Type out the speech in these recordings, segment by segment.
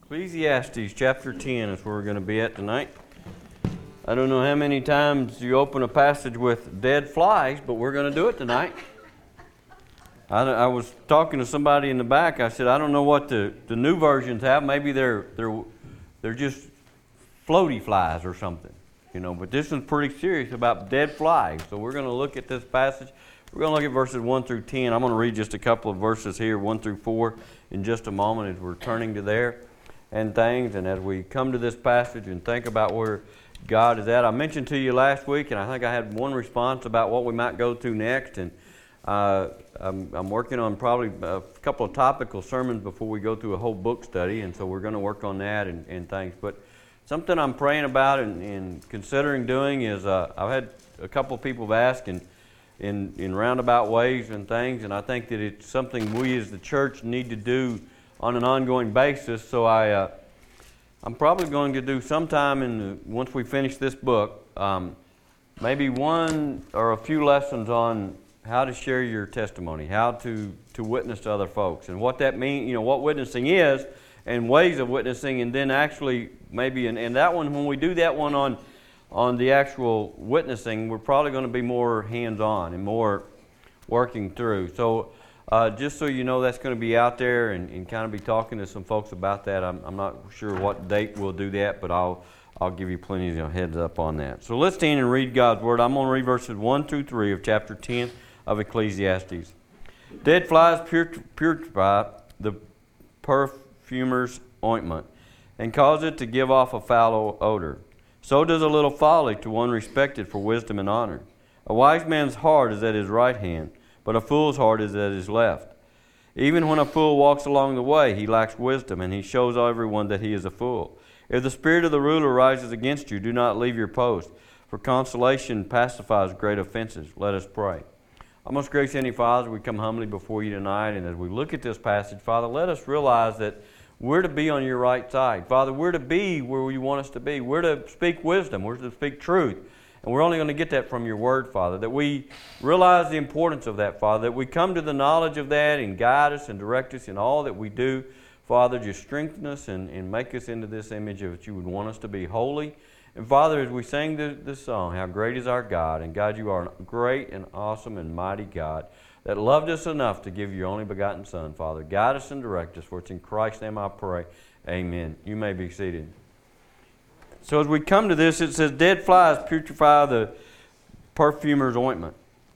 Ecclesiastes chapter 10 is where we're going to be at tonight. I don't know how many times you open a passage with dead flies, but we're going to do it tonight. I was talking to somebody in the back. I said, I don't know what the new versions have. Maybe they're just floaty flies or something, But this one's pretty serious about dead flies. So we're going to look at this passage. We're going to look at verses 1 through 10. I'm going to read just a couple of verses here, 1 through 4, in just a moment as we're turning to there and things. And as we come to this passage and think about where God is at. I mentioned to you last week, and I think I had one response about what we might go to next. And I'm working on probably a couple of topical sermons before we go through a whole book study. And so we're going to work on that and things. But something I'm praying about and considering doing is I've had a couple of people ask in roundabout ways and things, and I think that it's something we as the church need to do on an ongoing basis. So I'm probably going to do sometime once we finish this book, maybe one or a few lessons on how to share your testimony, how to witness to other folks, and what that means, what witnessing is, and ways of witnessing, and then actually maybe, and that one, when we do that one on the actual witnessing, we're probably going to be more hands-on and more working through. So just so you know, that's going to be out there and kind of be talking to some folks about that. I'm not sure what date we'll do that, but I'll give you plenty of heads up on that. So let's stand and read God's Word. I'm going to read verses 1 through 3 of chapter 10 of Ecclesiastes. Dead flies purify the perfumer's ointment and cause it to give off a foul odor. So does a little folly to one respected for wisdom and honor. A wise man's heart is at his right hand, but a fool's heart is at his left. Even when a fool walks along the way, he lacks wisdom, and he shows everyone that he is a fool. If the spirit of the ruler rises against you, do not leave your post, for consolation pacifies great offenses. Let us pray. Our most gracious Heavenly Father, we come humbly before you tonight, and as we look at this passage, Father, let us realize that we're to be on your right side. Father, we're to be where you want us to be. We're to speak wisdom. We're to speak truth. And we're only going to get that from your word, Father, that we realize the importance of that, Father, that we come to the knowledge of that and guide us and direct us in all that we do. Father, just strengthen us and make us into this image of what you would want us to be, holy. And Father, as we sing this song, how great is our God, and God, you are a great and awesome and mighty God that loved us enough to give your only begotten Son, Father. Guide us and direct us, for it's in Christ's name I pray. Amen. You may be seated. So as we come to this, it says, dead flies purify the perfumer's ointment.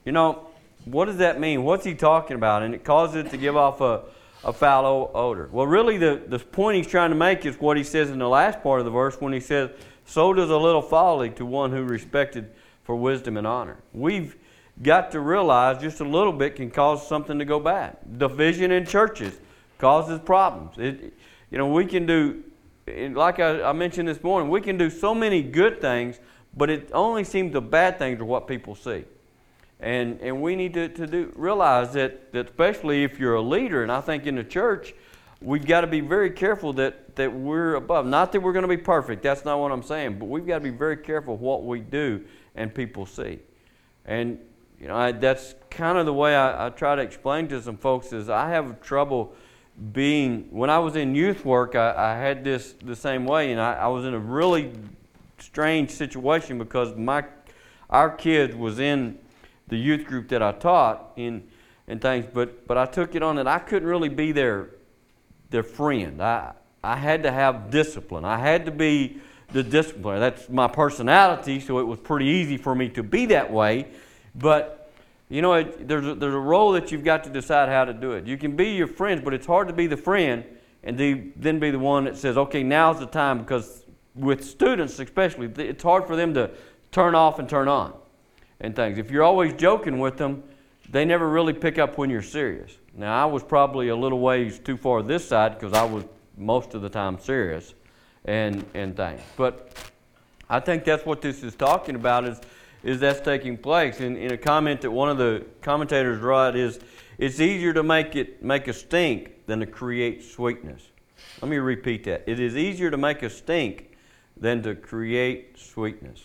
What does that mean? What's he talking about? And it causes it to give off a foul odor. Well, really, the point he's trying to make is what he says in the last part of the verse when he says, so does a little folly to one who respected for wisdom and honor. We've got to realize just a little bit can cause something to go bad. Division in churches causes problems. We can do... Like I mentioned this morning, we can do so many good things, but it only seems the bad things are what people see. And we need to realize that especially if you're a leader, and I think in the church, we've got to be very careful that we're above. Not that we're going to be perfect, that's not what I'm saying, but we've got to be very careful what we do and people see. And that's kind of the way I try to explain to some folks is I have trouble when I was in youth work, I had the same way, and I was in a really strange situation because our kid was in the youth group that I taught in and things, but I took it on that I couldn't really be their friend. I had to have discipline. I had to be the discipliner. That's my personality, so it was pretty easy for me to be that way, but there's a role that you've got to decide how to do it. You can be your friends, but it's hard to be the friend and then be the one that says, okay, now's the time, because with students especially, it's hard for them to turn off and turn on and things. If you're always joking with them, they never really pick up when you're serious. Now, I was probably a little ways too far this side because I was most of the time serious and things. But I think that's what this is talking about is that's taking place. In a comment that one of the commentators wrote is, it's easier to make a stink than to create sweetness. Let me repeat that. It is easier to make a stink than to create sweetness.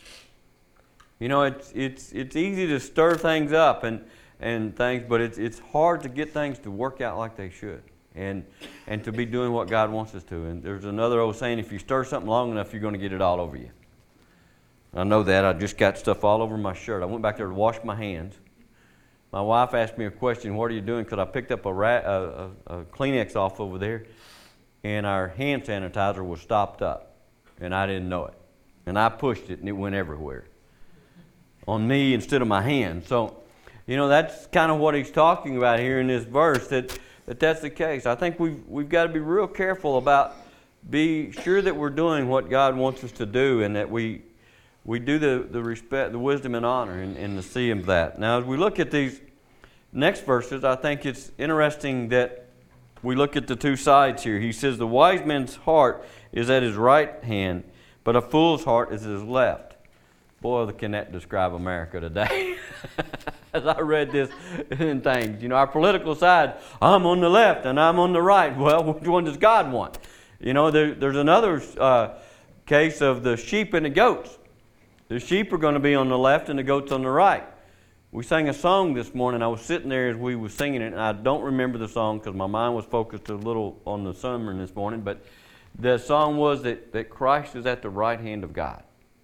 It's easy to stir things up and things, but it's hard to get things to work out like they should. and to be doing what God wants us to. And there's another old saying, if you stir something long enough, you're going to get it all over you. I know that. I just got stuff all over my shirt. I went back there to wash my hands. My wife asked me a question, what are you doing? Because I picked up a Kleenex off over there, and our hand sanitizer was stopped up, and I didn't know it. And I pushed it, and it went everywhere on me instead of my hand. So, that's kind of what he's talking about here in this verse, that's the case. I think we've got to be real careful about, be sure that we're doing what God wants us to do, and that we do the respect, the wisdom and honor, and the see of that. Now, as we look at these next verses, I think it's interesting that we look at the two sides here. He says, the wise man's heart is at his right hand, but a fool's heart is at his left. Boy, can that describe America today. As I read this in things, our political side, I'm on the left and I'm on the right. Well, which one does God want? There's another case of the sheep and the goats. The sheep are going to be on the left and the goats on the right. We sang a song this morning. I was sitting there as we were singing it, and I don't remember the song because my mind was focused a little on the sermon this morning, but the song was that Christ is at the right hand of God.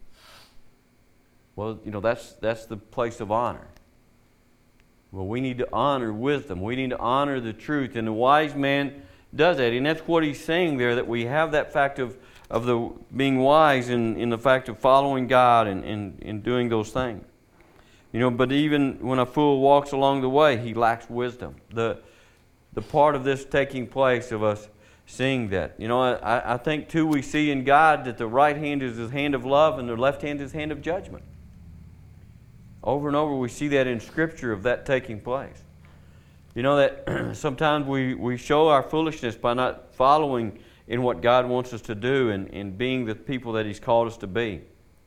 Well, that's the place of honor. Well, we need to honor wisdom. We need to honor the truth, and the wise man does that, and that's what he's saying there, that we have that fact of the being wise in the fact of following God and doing those things. But even when a fool walks along the way, he lacks wisdom. The part of this taking place of us seeing that. I think too we see in God that the right hand is his hand of love and the left hand is his hand of judgment. Over and over we see that in Scripture of that taking place. That sometimes we show our foolishness by not following in what God wants us to do and being the people that he's called us to be.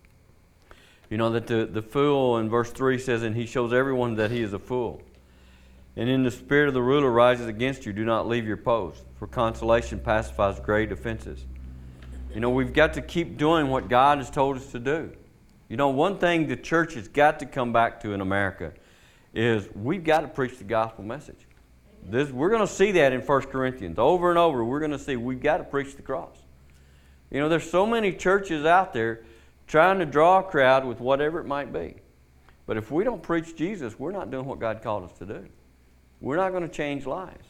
That the fool in verse 3 says, and he shows everyone that he is a fool. And in the spirit of the ruler rises against you, do not leave your post, for consolation pacifies great offenses. We've got to keep doing what God has told us to do. One thing the church has got to come back to in America is we've got to preach the gospel message. We're going to see that in 1 Corinthians. Over and over, we're going to see we've got to preach the cross. There's so many churches out there trying to draw a crowd with whatever it might be. But if we don't preach Jesus, we're not doing what God called us to do. We're not going to change lives.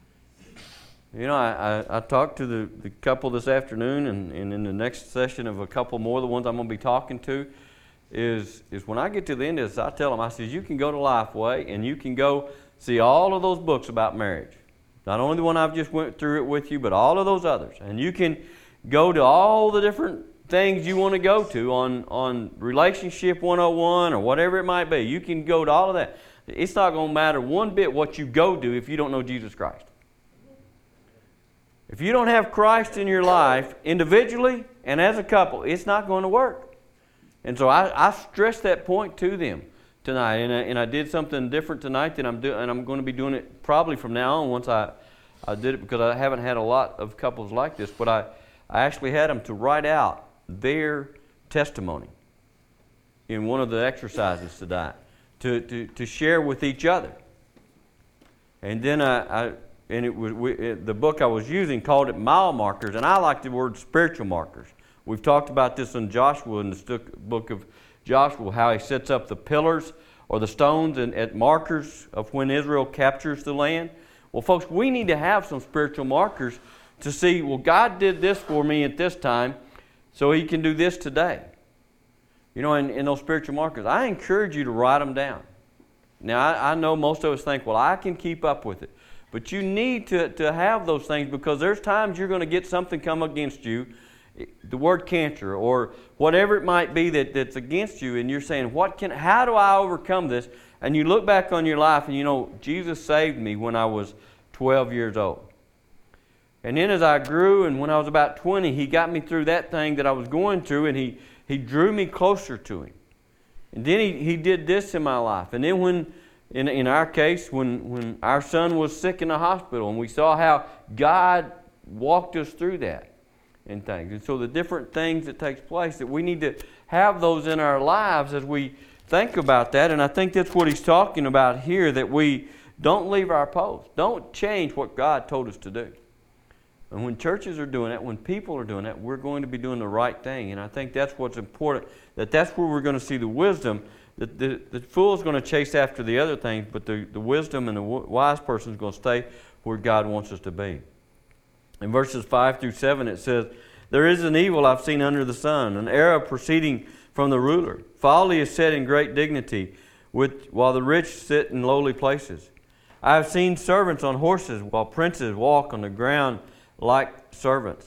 I talked to the couple this afternoon, and in the next session of a couple more, the ones I'm going to be talking to, is when I get to the end of this, I tell them, I says, you can go to Lifeway and you can go see all of those books about marriage. Not only the one I've just went through it with you, but all of those others. And you can go to all the different things you want to go to on Relationship 101 or whatever it might be. You can go to all of that. It's not going to matter one bit what you go do if you don't know Jesus Christ. If you don't have Christ in your life, individually and as a couple, it's not going to work. And so I stress that point to them tonight. And I did something different tonight than I'm doing, and I'm going to be doing it probably from now on once I did it, because I haven't had a lot of couples like this. But I actually had them to write out their testimony in one of the exercises tonight to share with each other. And then the book I was using called it Mile Markers, and I like the word spiritual markers. We've talked about this in Joshua, in the book of Joshua, how he sets up the pillars or the stones at markers of when Israel captures the land. Well, folks, we need to have some spiritual markers to see, well, God did this for me at this time, so he can do this today. In those spiritual markers, I encourage you to write them down. Now, I know most of us think, well, I can keep up with it. But you need to have those things, because there's times you're going to get something come against you, the word cancer or whatever it might be that's against you, and you're saying, how do I overcome this? And you look back on your life and Jesus saved me when I was 12 years old. And then as I grew, and when I was about 20, he got me through that thing that I was going through, and he drew me closer to him. And then he did this in my life. And then when, in our case, when our son was sick in the hospital, and we saw how God walked us through that and things. And so the different things that takes place, that we need to have those in our lives as we think about that. And I think that's what he's talking about here, that we Don't leave our post. Don't change what God told us to do. And when churches are doing that, when people are doing that, we're going to be doing the right thing. And I think that's what's important, that's where we're going to see the wisdom. The fool is going to chase after the other things, but the wisdom and the wise person is going to stay where God wants us to be. In verses 5 through 7, it says, "There is an evil I've seen under the sun, an error proceeding from the ruler. Folly is set in great dignity, while the rich sit in lowly places. I have seen servants on horses, while princes walk on the ground like servants."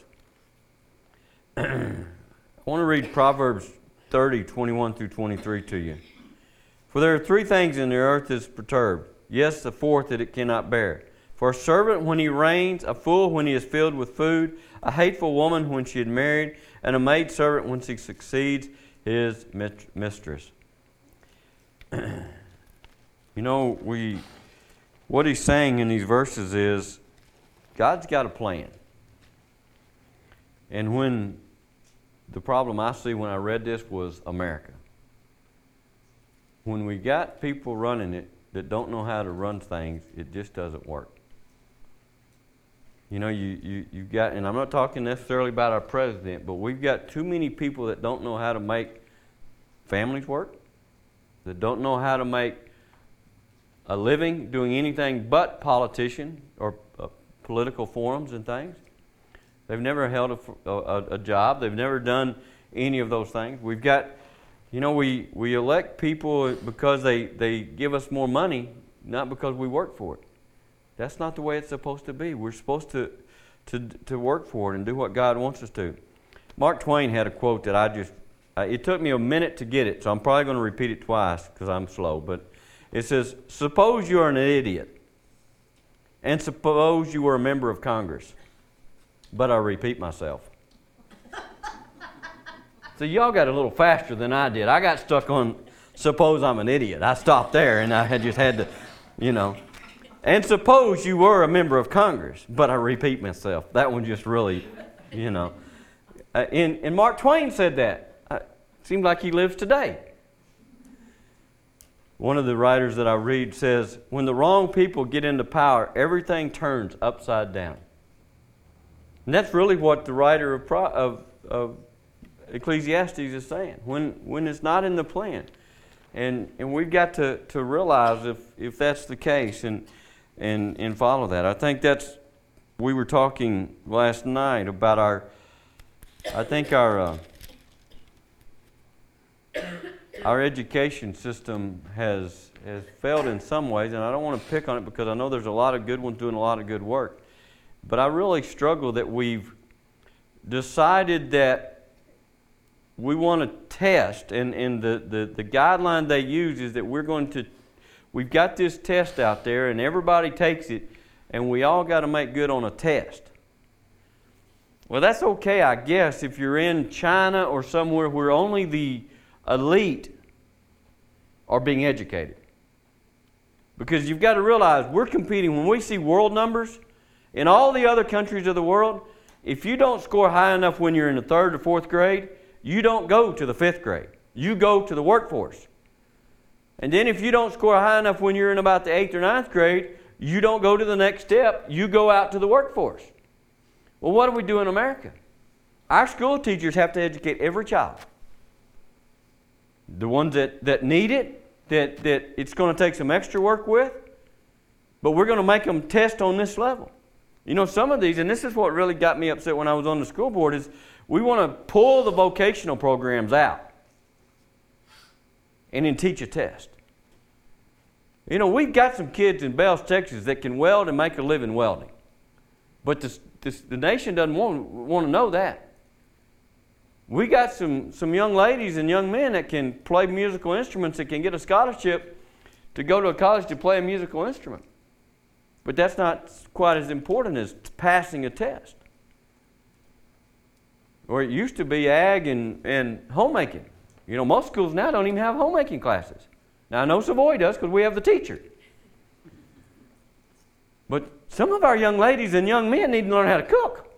I want to read Proverbs 30, 21 through 23 to you. "For there are three things in the earth is perturbed, yes, the fourth that it cannot bear. For a servant when he reigns, a fool when he is filled with food, a hateful woman when she is married, and a maidservant when she succeeds his mistress." You know, what he's saying in these verses is, God's got a plan. And when the problem I see when I read this was America. When we got people running it that don't know how to run things, it just doesn't work. You know, you've got, and I'm not talking necessarily about our president, but we've got too many people that don't know how to make families work, that don't know how to make a living doing anything but politician or political forums and things. They've never held a job. They've never done any of those things. We've got, you know, we elect people because they give us more money, not because we work for it. That's not the way it's supposed to be. We're supposed to work for it and do what God wants us to. Mark Twain had a quote that it took me a minute to get it, so I'm probably going to repeat it twice because I'm slow. But it says, "Suppose you are an idiot, and suppose you were a member of Congress." But I repeat myself. So y'all got a little faster than I did. I got stuck on "suppose I'm an idiot." I stopped there, and I just had to, you know. "And suppose you were a member of Congress." But I repeat myself. That one just really, you know. And Mark Twain said that. Seems like he lives today. One of the writers that I read says, "When the wrong people get into power, everything turns upside down." And that's really what the writer of Ecclesiastes is saying. When it's not in the plan. And we've got to realize if that's the case and follow that. I think we were talking last night about our education system has failed in some ways, and I don't want to pick on it because I know there's a lot of good ones doing a lot of good work. But I really struggle that we've decided that we want to test, and the guideline they use is that we've got this test out there, and everybody takes it, and we all got to make good on a test. Well, that's okay, I guess, if you're in China or somewhere where only the elite are being educated. Because you've got to realize we're competing, when we see world numbers, in all the other countries of the world, if you don't score high enough when you're in the 3rd or 4th grade, you don't go to the 5th grade. You go to the workforce. And then if you don't score high enough when you're in about the 8th or 9th grade, you don't go to the next step. You go out to the workforce. Well, what do we do in America? Our school teachers have to educate every child. The ones that need it, that it's going to take some extra work with, but we're going to make them test on this level. You know, some of these, and this is what really got me upset when I was on the school board, is we want to pull the vocational programs out and then teach a test. You know, we've got some kids in Bells, Texas that can weld and make a living welding. But the nation doesn't want to know that. We got some young ladies and young men that can play musical instruments that can get a scholarship to go to a college to play a musical instrument. But that's not quite as important as passing a test. Or it used to be ag and homemaking. You know, most schools now don't even have homemaking classes. Now, I know Savoy does because we have the teacher. But some of our young ladies and young men need to learn how to cook.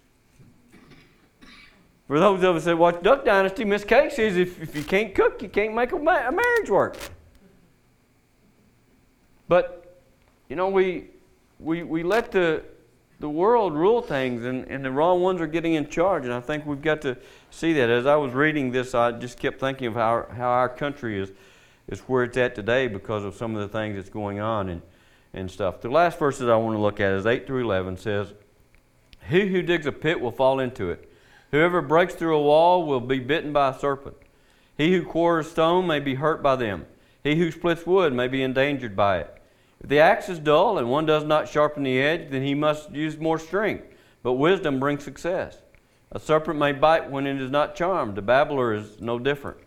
For those of us that watch Duck Dynasty, Miss Kay says if you can't cook, you can't make a marriage work. But we let the world rule things, and the wrong ones are getting in charge. And I think we've got to see that. As I was reading this, I just kept thinking of how our country is where it's at today because of some of the things that's going on and stuff. The last verses I want to look at is 8 through 11 says, "He who digs a pit will fall into it. Whoever breaks through a wall will be bitten by a serpent. He who quarters stone may be hurt by them. He who splits wood may be endangered by it. If the axe is dull and one does not sharpen the edge, then he must use more strength. But wisdom brings success. A serpent may bite when it is not charmed. The babbler is no different."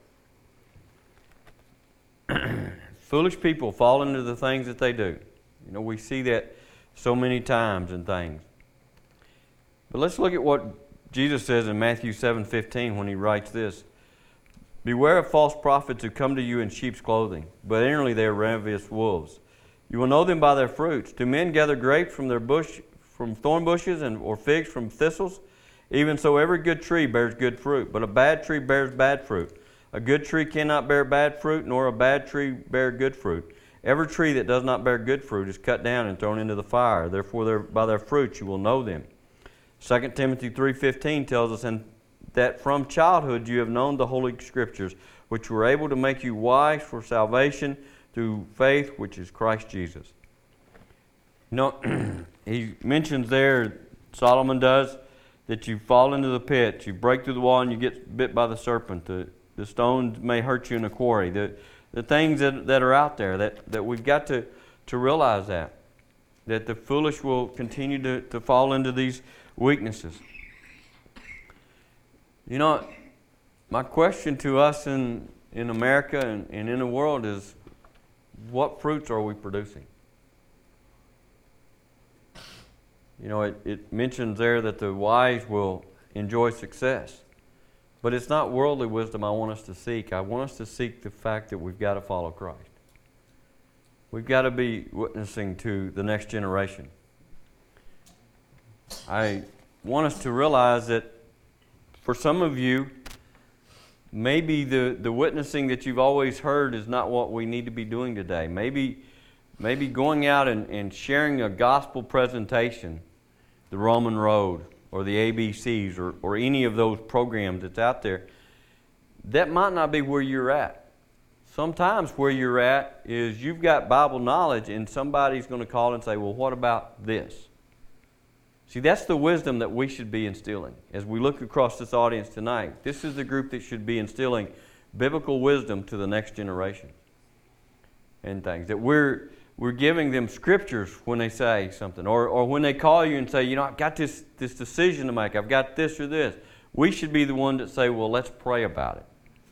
Foolish people fall into the things that they do. We see that so many times in things. But let's look at what Jesus says in Matthew 7:15 when he writes this. "Beware of false prophets who come to you in sheep's clothing, but inwardly they are ravenous wolves. You will know them by their fruits. Do men gather grapes from thorn bushes or figs from thistles? Even so, every good tree bears good fruit, but a bad tree bears bad fruit. A good tree cannot bear bad fruit, nor a bad tree bear good fruit. Every tree that does not bear good fruit is cut down and thrown into the fire. Therefore, by their fruits you will know them." 2 Timothy 3:15 tells us, "And that from childhood you have known the Holy Scriptures, which were able to make you wise for salvation through faith, which is Christ Jesus." He mentions there, Solomon does, that you fall into the pit, you break through the wall, and you get bit by the serpent. The stones may hurt you in the quarry. The things that are out there that we've got to realize that the foolish will continue to fall into these weaknesses. My question to us in America and in the world is, what fruits are we producing? It mentions there that the wise will enjoy success. But it's not worldly wisdom I want us to seek. I want us to seek the fact that we've got to follow Christ. We've got to be witnessing to the next generation. I want us to realize that for some of you, maybe the witnessing that you've always heard is not what we need to be doing today. Maybe going out and sharing a gospel presentation, the Roman Road, or the ABCs, or any of those programs that's out there, that might not be where you're at. Sometimes where you're at is you've got Bible knowledge and somebody's going to call and say, "Well, what about this?" See, that's the wisdom that we should be instilling. As we look across this audience tonight, this is the group that should be instilling biblical wisdom to the next generation and things. That we're giving them scriptures when they say something, or when they call you and say, "I've got this decision to make. I've got this or this." We should be the one that say, "Well, let's pray about it."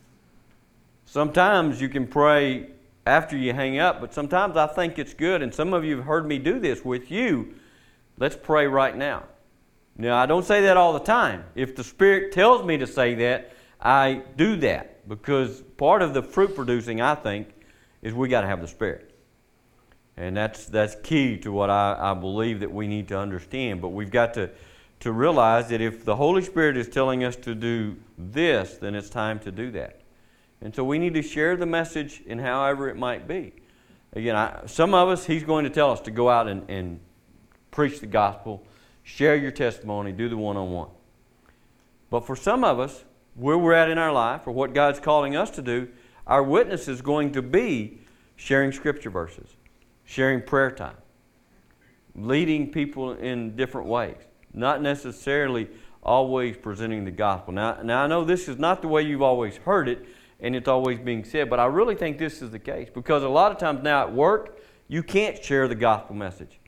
Sometimes you can pray after you hang up, but sometimes I think it's good, and some of you have heard me do this with you. Let's pray right now. Now, I don't say that all the time. If the Spirit tells me to say that, I do that, because part of the fruit producing, I think, is we got to have the Spirit. And that's key to what I believe that we need to understand. But we've got to realize that if the Holy Spirit is telling us to do this, then it's time to do that. And so we need to share the message in however it might be. Again, some of us, He's going to tell us to go out and preach the gospel, share your testimony, do the one-on-one. But for some of us, where we're at in our life, or what God's calling us to do, our witness is going to be sharing scripture verses, sharing prayer time, leading people in different ways, not necessarily always presenting the gospel. Now I know this is not the way you've always heard it, and it's always being said, but I really think this is the case, because a lot of times now at work, you can't share the gospel message.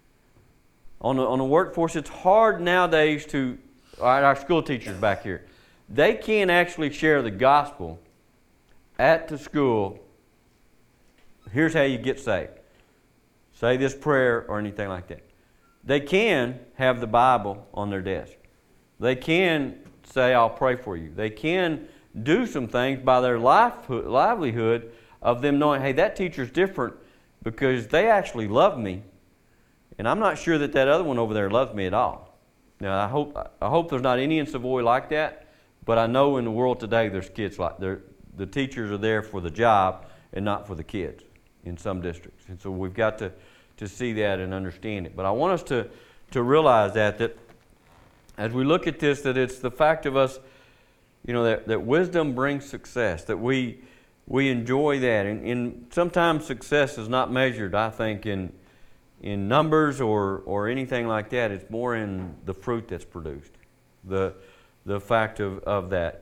On the workforce, it's hard nowadays to, our school teachers back here, they can't actually share the gospel at the school. Here's how you get saved. Say this prayer or anything like that. They can have the Bible on their desk. They can say, "I'll pray for you." They can do some things by their livelihood of them knowing, hey, that teacher's different because they actually love me, and I'm not sure that other one over there loves me at all. Now, I hope there's not any in Savoy like that, but I know in the world today there's kids like the teachers are there for the job and not for the kids in some districts. And so we've got to see that and understand it. But I want us to realize that as we look at this, that it's the fact of us, that wisdom brings success, that we enjoy that. And sometimes success is not measured, I think, in numbers or anything like that. It's more in the fruit that's produced, the fact of that.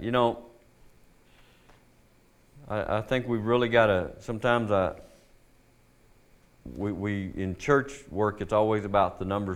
I think we've really got to, sometimes we in church work, it's always about the numbers.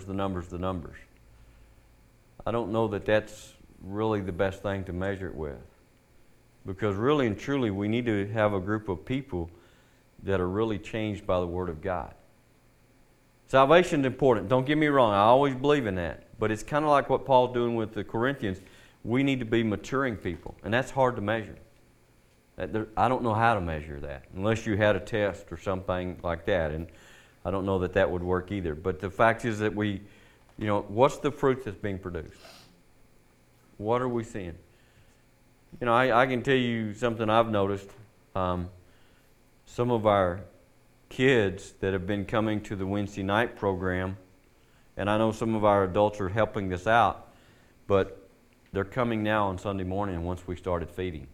I don't know that that's really the best thing to measure it with. Because really and truly, we need to have a group of people that are really changed by the Word of God. Salvation is important. Don't get me wrong. I always believe in that. But it's kind of like what Paul's doing with the Corinthians. We need to be maturing people. And that's hard to measure. I don't know how to measure that unless you had a test or something like that. And I don't know that would work either. But the fact is that what's the fruit that's being produced? What are we seeing? I can tell you something I've noticed. Some of our kids that have been coming to the Wednesday night program, and I know some of our adults are helping this out, but they're coming now on Sunday morning once we started feeding.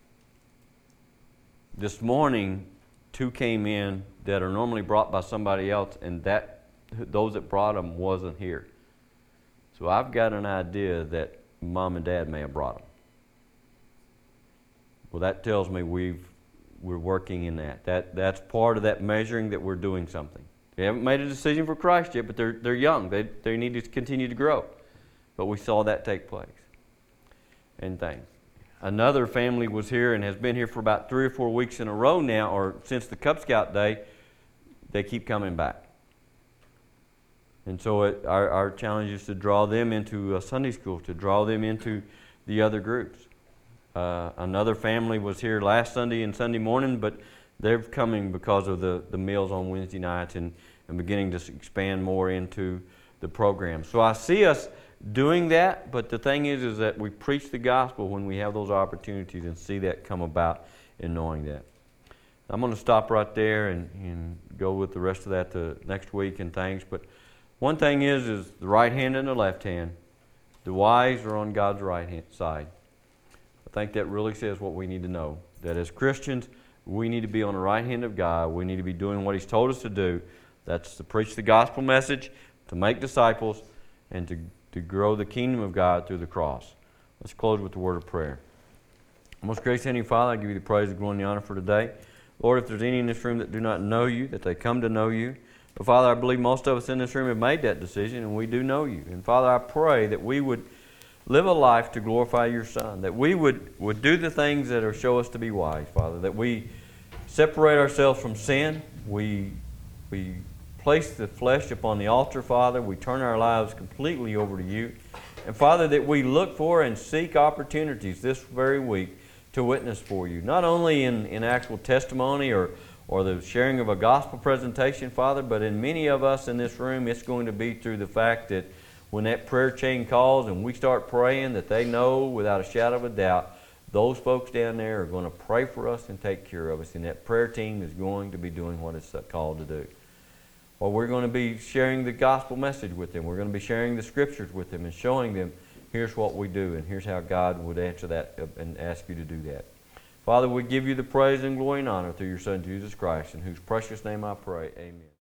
This morning, 2 came in that are normally brought by somebody else, and those that brought them wasn't here. So I've got an idea that Mom and Dad may have brought them. Well, that tells me we're working in that. That's part of that measuring that we're doing something. They haven't made a decision for Christ yet, but they're young. They need to continue to grow. But we saw that take place. And things. Another family was here and has been here for about 3 or 4 weeks in a row now, or since the Cub Scout day. They keep coming back. And so our challenge is to draw them into Sunday school, to draw them into the other groups. Another family was here last Sunday and Sunday morning, but they're coming because of the meals on Wednesday nights and beginning to expand more into the program. So I see us doing that, but the thing is that we preach the gospel when we have those opportunities and see that come about in knowing that. I'm going to stop right there and go with the rest of that to next week and things. But one thing is the right hand and the left hand. The wise are on God's right hand side. I think that really says what we need to know. That as Christians, we need to be on the right hand of God. We need to be doing what He's told us to do. That's to preach the gospel message, to make disciples, and to grow the kingdom of God through the cross. Let's close with the word of prayer. Most gracious Heavenly Father, I give you the praise, the glory, and the honor for today. Lord, if there's any in this room that do not know you, that they come to know you. But Father, I believe most of us in this room have made that decision, and we do know you. And Father, I pray that we would live a life to glorify your Son, that we would do the things that show us to be wise, Father, that we separate ourselves from sin. We place the flesh upon the altar, Father. We turn our lives completely over to you. And Father, that we look for and seek opportunities this very week to witness for you, not only in actual testimony or the sharing of a gospel presentation, Father, but in many of us in this room, it's going to be through the fact that when that prayer chain calls and we start praying, that they know without a shadow of a doubt, those folks down there are going to pray for us and take care of us, and that prayer team is going to be doing what it's called to do. Well, we're going to be sharing the gospel message with them. We're going to be sharing the scriptures with them and showing them, here's what we do, and here's how God would answer that and ask you to do that. Father, we give you the praise and glory and honor through your Son, Jesus Christ, in whose precious name I pray. Amen.